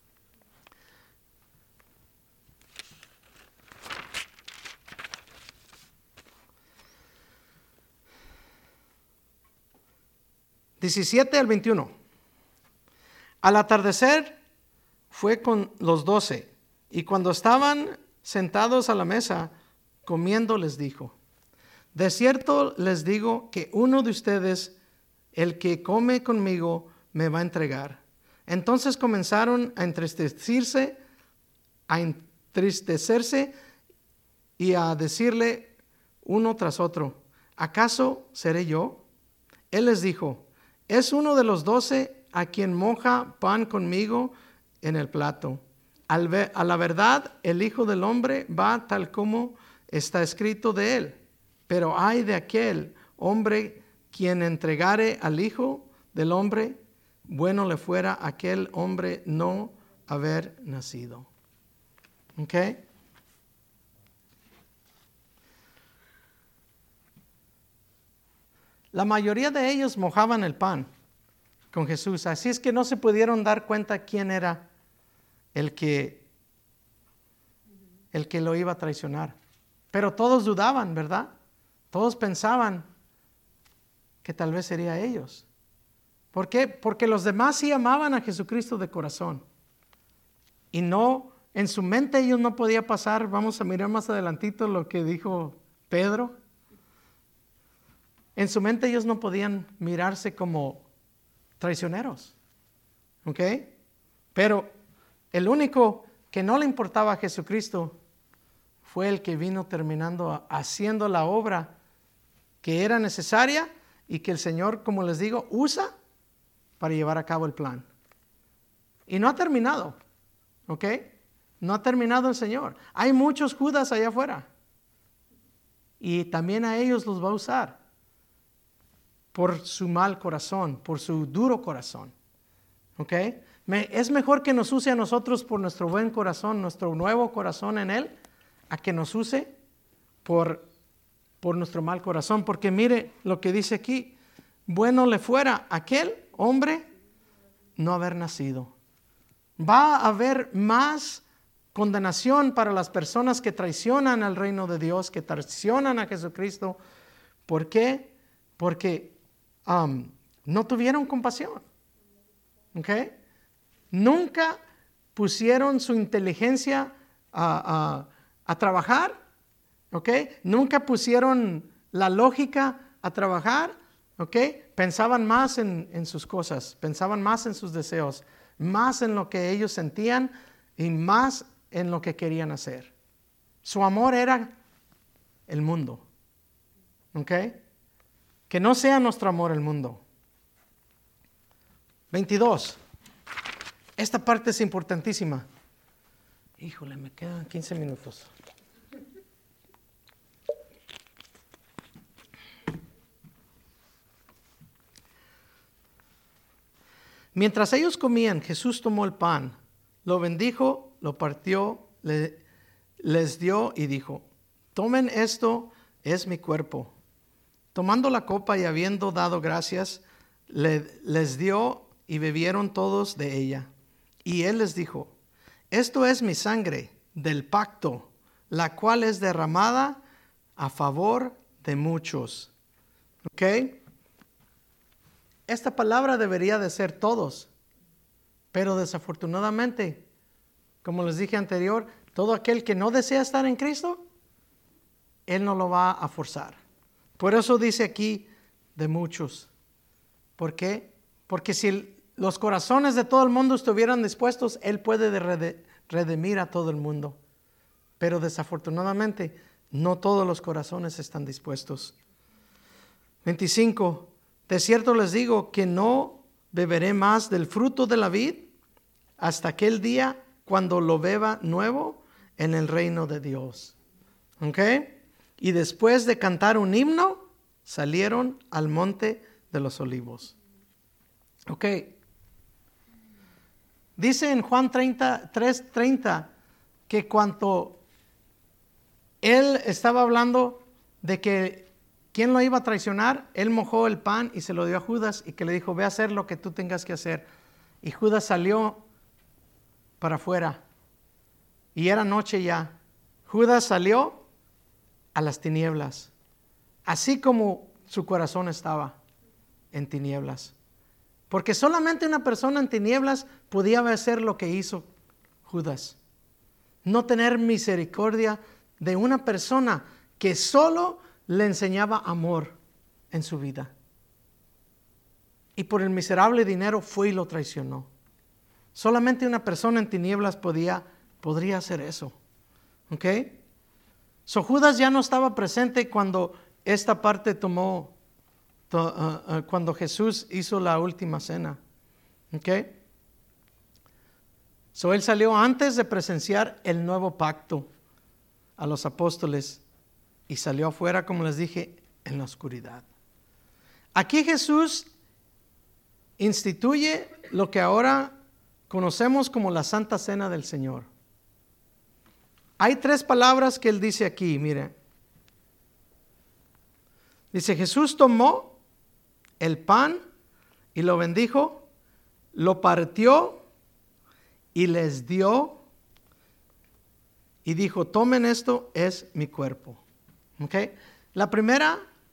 diecisiete al veintiuno. Al atardecer fue con los doce, y cuando estaban sentados a la mesa comiendo, les dijo: de cierto les digo que uno de ustedes, el que come conmigo, me va a entregar. Entonces comenzaron a entristecerse, a entristecerse y a decirle uno tras otro: ¿acaso seré yo? Él les dijo: es uno de los doce a quien moja pan conmigo en el plato. Al ver, a la verdad, el Hijo del Hombre va tal como está escrito de él. Pero ay de aquel hombre quien entregare al Hijo del Hombre, bueno le fuera aquel hombre no haber nacido. ¿Ok? La mayoría de ellos mojaban el pan con Jesús, así es que no se pudieron dar cuenta quién era el que, el que lo iba a traicionar. Pero todos dudaban, ¿verdad? Todos pensaban que tal vez sería ellos. ¿Por qué? Porque los demás sí amaban a Jesucristo de corazón. Y no, en su mente ellos no podía pasar. Vamos a mirar más adelantito lo que dijo Pedro. En su mente ellos no podían mirarse como traicioneros. ¿Ok? Pero el único que no le importaba a Jesucristo fue el que vino terminando haciendo la obra que era necesaria y que el Señor, como les digo, usa para llevar a cabo el plan. Y no ha terminado. ¿Ok? No ha terminado el Señor. Hay muchos Judas allá afuera. Y también a ellos los va a usar por su mal corazón, por su duro corazón. ¿Ok? Es mejor que nos use a nosotros por nuestro buen corazón, nuestro nuevo corazón en Él, a que nos use por, por nuestro mal corazón. Porque mire lo que dice aquí, bueno le fuera aquel hombre no haber nacido. Va a haber más condenación para las personas que traicionan al reino de Dios, que traicionan a Jesucristo. ¿Por qué? Porque um, no tuvieron compasión. ¿Ok? Nunca pusieron su inteligencia a, a, a trabajar. ¿Ok? Nunca pusieron la lógica a trabajar. ¿Ok? Pensaban más en, en sus cosas, pensaban más en sus deseos, más en lo que ellos sentían y más en lo que querían hacer. Su amor era el mundo. ¿Ok? Que no sea nuestro amor el mundo. veintidós. Esta parte es importantísima. Híjole, me quedan quince minutos. Mientras ellos comían, Jesús tomó el pan, lo bendijo, lo partió, le, les dio y dijo, tomen esto, es mi cuerpo. Tomando la copa y habiendo dado gracias, le, les dio y bebieron todos de ella. Y él les dijo, esto es mi sangre del pacto, la cual es derramada a favor de muchos. ¿Ok? Esta palabra debería de ser todos, pero desafortunadamente, como les dije anterior, todo aquel que no desea estar en Cristo, Él no lo va a forzar. Por eso dice aquí de muchos. ¿Por qué? Porque si el, los corazones de todo el mundo estuvieran dispuestos, Él puede redimir a todo el mundo. Pero desafortunadamente, no todos los corazones están dispuestos. veinticinco. De cierto les digo que no beberé más del fruto de la vid hasta aquel día cuando lo beba nuevo en el reino de Dios. ¿Ok? Y después de cantar un himno, salieron al monte de los olivos. ¿Ok? Dice en Juan tres treinta que cuando él estaba hablando de que ¿quién lo iba a traicionar? Él mojó el pan y se lo dio a Judas y que le dijo, ve a hacer lo que tú tengas que hacer. Y Judas salió para afuera y era noche ya. Judas salió a las tinieblas, así como su corazón estaba en tinieblas. Porque solamente una persona en tinieblas podía hacer lo que hizo Judas. No tener misericordia de una persona que solo le enseñaba amor en su vida. Y por el miserable dinero fue y lo traicionó. Solamente una persona en tinieblas podía, podría hacer eso. ¿Ok? So Judas ya no estaba presente cuando esta parte tomó, to, uh, uh, cuando Jesús hizo la última cena. ¿Ok? So él salió antes de presenciar el nuevo pacto a los apóstoles. Y salió afuera, como les dije, en la oscuridad. Aquí Jesús instituye lo que ahora conocemos como la Santa Cena del Señor. Hay tres palabras que Él dice aquí, mire. Dice, Jesús tomó el pan y lo bendijo, lo partió y les dio y dijo, tomen esto, es mi cuerpo. Okay. La primera,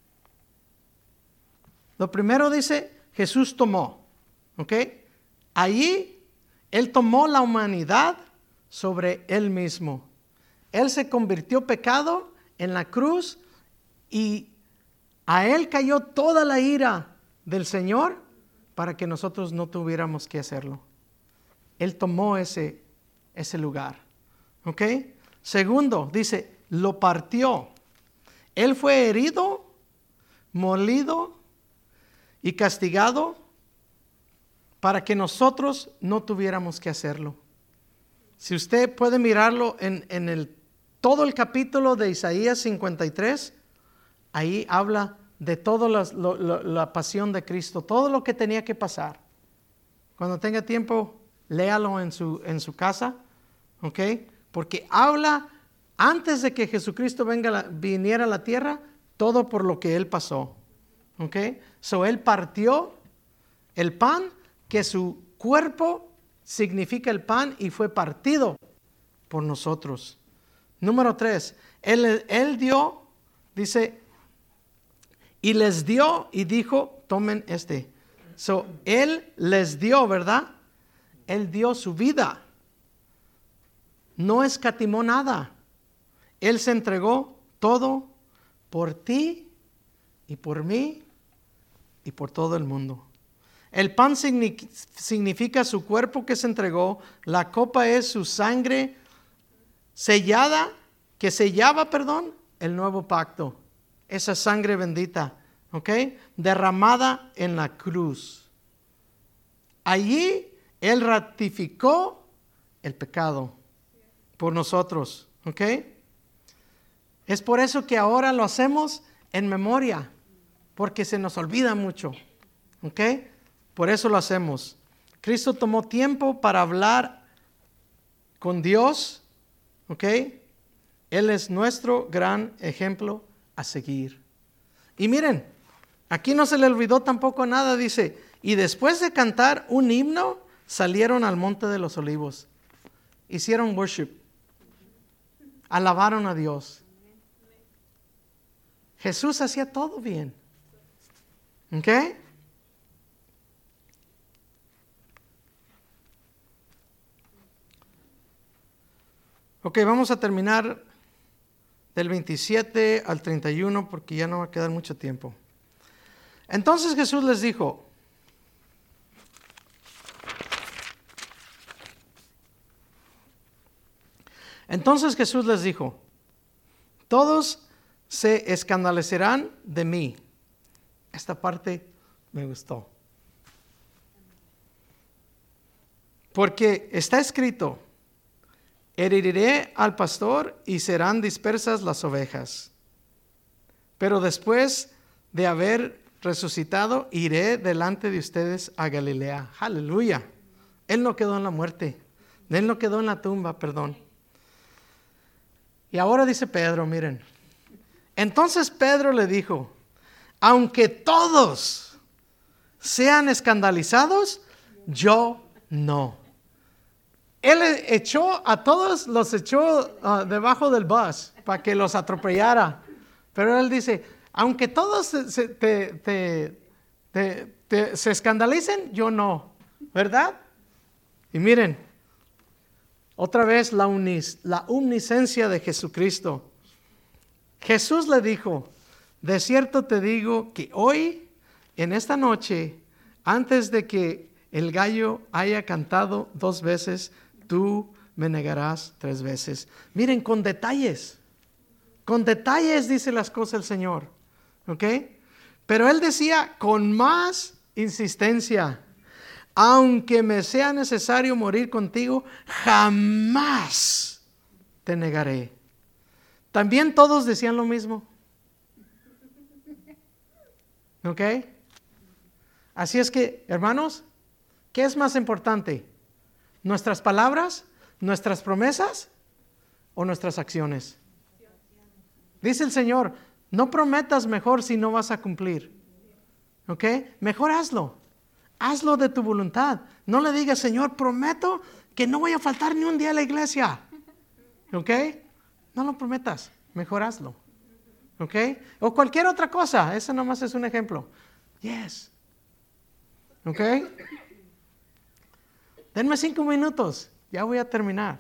lo primero dice, Jesús tomó. Okay. Allí, Él tomó la humanidad sobre Él mismo. Él se convirtió pecado en la cruz y a Él cayó toda la ira del Señor para que nosotros no tuviéramos que hacerlo. Él tomó ese, ese lugar. Okay. Segundo, dice, lo partió. Él fue herido, molido y castigado para que nosotros no tuviéramos que hacerlo. Si usted puede mirarlo en, en el, todo el capítulo de Isaías cincuenta y tres, ahí habla de toda la, la, la pasión de Cristo, todo lo que tenía que pasar. Cuando tenga tiempo, léalo en su, en su casa, ¿ok? Porque habla antes de que Jesucristo venga, viniera a la tierra, todo por lo que Él pasó. ¿Ok? So Él partió el pan, que su cuerpo significa el pan y fue partido por nosotros. Número tres, Él, él dio, dice, y les dio y dijo, tomen este. So, Él les dio, ¿verdad? Él dio su vida. No escatimó nada. Él se entregó todo por ti y por mí y por todo el mundo. El pan significa su cuerpo que se entregó. La copa es su sangre sellada, que sellaba, perdón, el nuevo pacto. Esa sangre bendita, ¿ok? Derramada en la cruz. Allí Él ratificó el pecado por nosotros, ¿ok? Es por eso que ahora lo hacemos en memoria, porque se nos olvida mucho, ¿ok? Por eso lo hacemos. Cristo tomó tiempo para hablar con Dios, ¿ok? Él es nuestro gran ejemplo a seguir. Y miren, aquí no se le olvidó tampoco nada, dice, y después de cantar un himno, salieron al monte de los olivos. Hicieron worship. Alabaron a Dios. Jesús hacía todo bien. ¿Ok? Ok, vamos a terminar del veintisiete al treinta y uno porque ya no va a quedar mucho tiempo. Entonces Jesús les dijo, entonces Jesús les dijo, todos se escandalizarán de mí. Esta parte me gustó. Porque está escrito, heriré al pastor y serán dispersas las ovejas. Pero después de haber resucitado, iré delante de ustedes a Galilea. Aleluya. Él no quedó en la muerte. Él no quedó en la tumba, perdón. Y ahora dice Pedro, miren. Entonces Pedro le dijo, aunque todos sean escandalizados, yo no. Él echó a todos, los echó uh, debajo del bus para que los atropellara. Pero él dice, aunque todos se, se, te, te, te, te, se escandalicen, yo no. ¿Verdad? Y miren, otra vez la, unis, la omnisciencia de Jesucristo. Jesús le dijo, de cierto te digo que hoy, en esta noche, antes de que el gallo haya cantado dos veces, tú me negarás tres veces. Miren, con detalles. Con detalles dice las cosas el Señor. ¿Ok? Pero Él decía con más insistencia, aunque me sea necesario morir contigo, jamás te negaré. También todos decían lo mismo. ¿Ok? Así es que, hermanos, ¿qué es más importante? ¿Nuestras palabras, nuestras promesas o nuestras acciones? Dice el Señor, no prometas mejor si no vas a cumplir. ¿Ok? Mejor hazlo. Hazlo de tu voluntad. No le digas, Señor, prometo que no voy a faltar ni un día a la iglesia. ¿Ok? No lo prometas. Mejor hazlo. ¿Ok? O cualquier otra cosa. Ese nomás es un ejemplo. Yes. ¿Ok? Denme cinco minutos. Ya voy a terminar.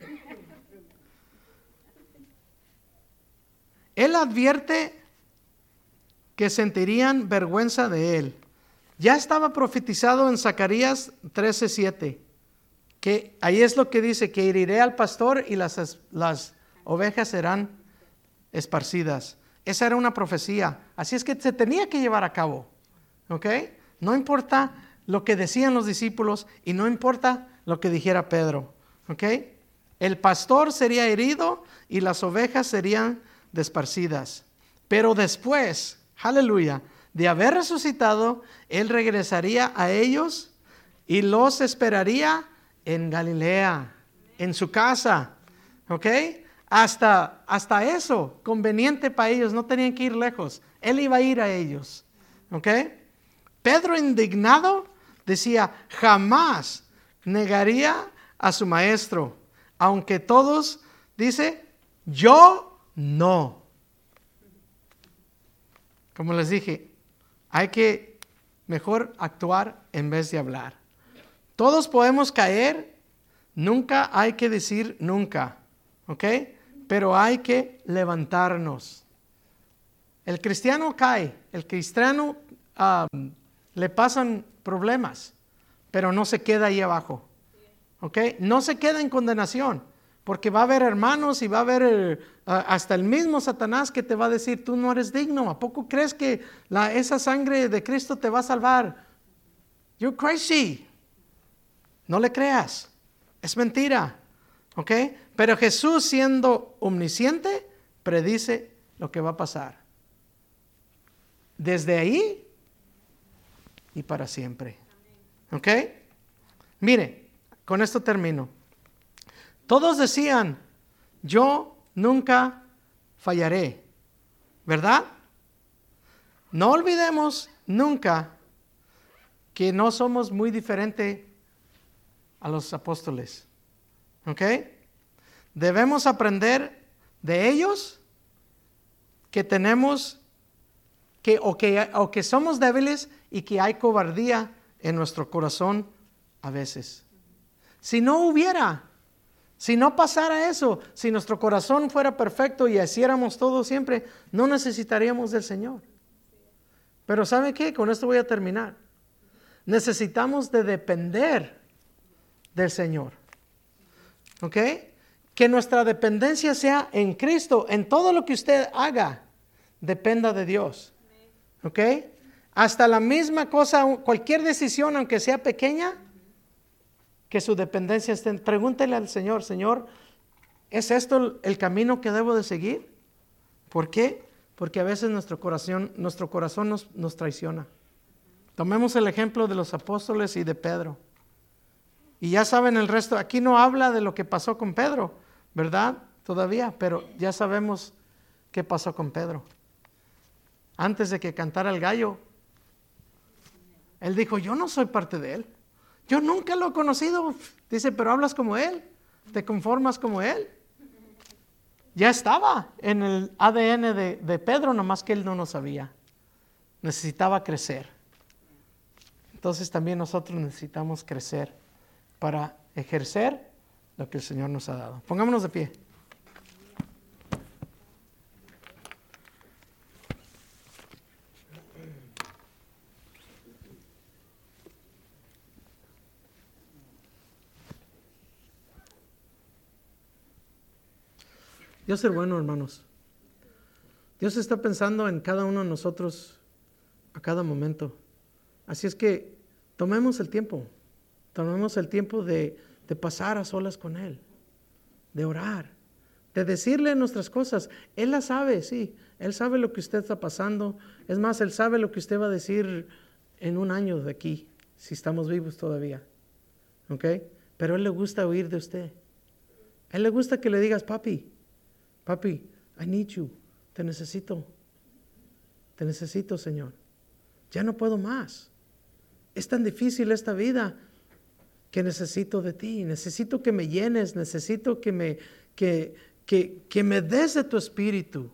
Él advierte que sentirían vergüenza de él. Ya estaba profetizado en Zacarías trece siete, que ahí es lo que dice, que heriré al pastor y las, las ovejas serán esparcidas. Esa era una profecía, así es que se tenía que llevar a cabo. ¿Ok? No importa lo que decían los discípulos y no importa lo que dijera Pedro. ¿Ok? El pastor sería herido y las ovejas serían desparcidas. Pero después, aleluya, de haber resucitado, Él regresaría a ellos y los esperaría en Galilea, en su casa. ¿Ok? hasta, hasta eso, conveniente para ellos, no tenían que ir lejos. Él iba a ir a ellos. ¿Ok? Pedro, indignado, decía, jamás negaría a su maestro, aunque todos, dice, yo no. Como les dije, hay que mejor actuar en vez de hablar. Todos podemos caer, nunca hay que decir nunca, ¿ok? Pero hay que levantarnos. El cristiano cae, el cristiano um, le pasan problemas, pero no se queda ahí abajo, ¿ok? No se queda en condenación, porque va a haber hermanos y va a haber uh, hasta el mismo Satanás que te va a decir, tú no eres digno. ¿A poco crees que la, esa sangre de Cristo te va a salvar? You're crazy. No le creas. Es mentira. ¿Ok? Pero Jesús, siendo omnisciente, predice lo que va a pasar. Desde ahí y para siempre. ¿Ok? Mire, con esto termino. Todos decían, yo nunca fallaré, ¿verdad? No olvidemos nunca que no somos muy diferentes a los apóstoles, ¿ok? Debemos aprender de ellos que tenemos, que o, que o que somos débiles y que hay cobardía en nuestro corazón a veces. Si no hubiera... Si no pasara eso, si nuestro corazón fuera perfecto y hiciéramos todo siempre, no necesitaríamos del Señor. Pero ¿sabe qué? Con esto voy a terminar. Necesitamos de depender del Señor. ¿Ok? Que nuestra dependencia sea en Cristo. En todo lo que usted haga, dependa de Dios. ¿Ok? Hasta la misma cosa, cualquier decisión, aunque sea pequeña, que su dependencia esté. Pregúntele al Señor, Señor, ¿es esto el camino que debo de seguir? ¿Por qué? Porque a veces nuestro corazón, nuestro corazón nos, nos traiciona. Tomemos el ejemplo de los apóstoles y de Pedro. Y ya saben el resto. Aquí no habla de lo que pasó con Pedro, ¿verdad? Todavía, pero ya sabemos qué pasó con Pedro. Antes de que cantara el gallo, él dijo, yo no soy parte de él. Yo nunca lo he conocido. Dice, pero hablas como él, te conformas como él. Ya estaba en el A D N de, de Pedro, nomás que él no lo sabía. Necesitaba crecer. Entonces también nosotros necesitamos crecer para ejercer lo que el Señor nos ha dado. Pongámonos de pie. Dios es bueno, hermanos. Dios está pensando en cada uno de nosotros a cada momento. Así es que tomemos el tiempo. Tomemos el tiempo de, de pasar a solas con Él. De orar. De decirle nuestras cosas. Él las sabe, sí. Él sabe lo que usted está pasando. Es más, Él sabe lo que usted va a decir en un año de aquí. Si estamos vivos todavía. ¿Ok? Pero Él le gusta oír de usted. A Él le gusta que le digas, papi. Papi, I need you. Te necesito. Te necesito, Señor. Ya no puedo más. Es tan difícil esta vida que necesito de ti. Necesito que me llenes. Necesito que me, que, que, que me des de tu espíritu.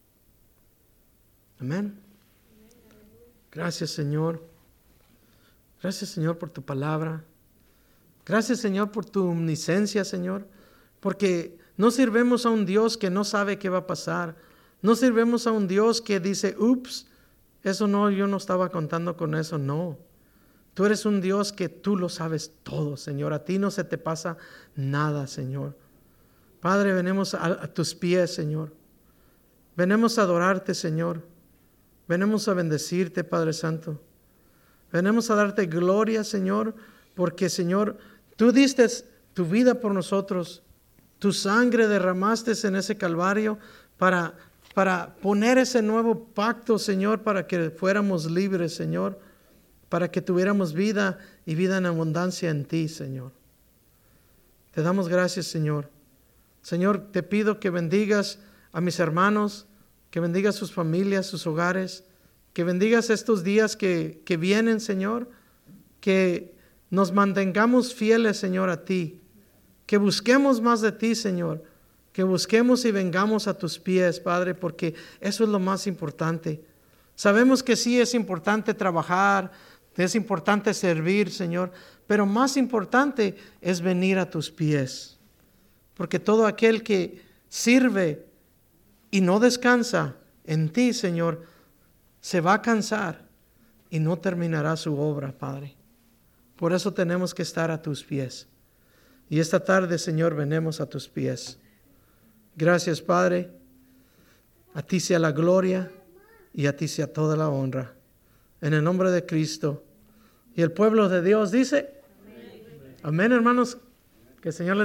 Amén. Gracias, Señor. Gracias, Señor, por tu palabra. Gracias, Señor, por tu omnisciencia, Señor. Porque no sirvemos a un Dios que no sabe qué va a pasar. No sirvemos a un Dios que dice, ups, eso no, yo no estaba contando con eso. No. Tú eres un Dios que tú lo sabes todo, Señor. A ti no se te pasa nada, Señor. Padre, venimos a, a tus pies, Señor. Venimos a adorarte, Señor. Venimos a bendecirte, Padre Santo. Venimos a darte gloria, Señor, porque, Señor, tú diste tu vida por nosotros. Tu sangre derramaste en ese Calvario para, para poner ese nuevo pacto, Señor, para que fuéramos libres, Señor, para que tuviéramos vida y vida en abundancia en ti, Señor. Te damos gracias, Señor, Señor, te pido que bendigas a mis hermanos, que bendigas sus familias, sus hogares, que bendigas estos días que, que vienen, Señor, que nos mantengamos fieles, Señor, a ti, que busquemos más de ti, Señor, que busquemos y vengamos a tus pies, Padre, porque eso es lo más importante. Sabemos que sí es importante trabajar, es importante servir, Señor, pero más importante es venir a tus pies. Porque todo aquel que sirve y no descansa en ti, Señor, se va a cansar y no terminará su obra, Padre. Por eso tenemos que estar a tus pies. Y esta tarde, Señor, venimos a tus pies. Gracias, Padre. A ti sea la gloria y a ti sea toda la honra. En el nombre de Cristo. Y el pueblo de Dios dice, amén, amén, hermanos. Que el Señor les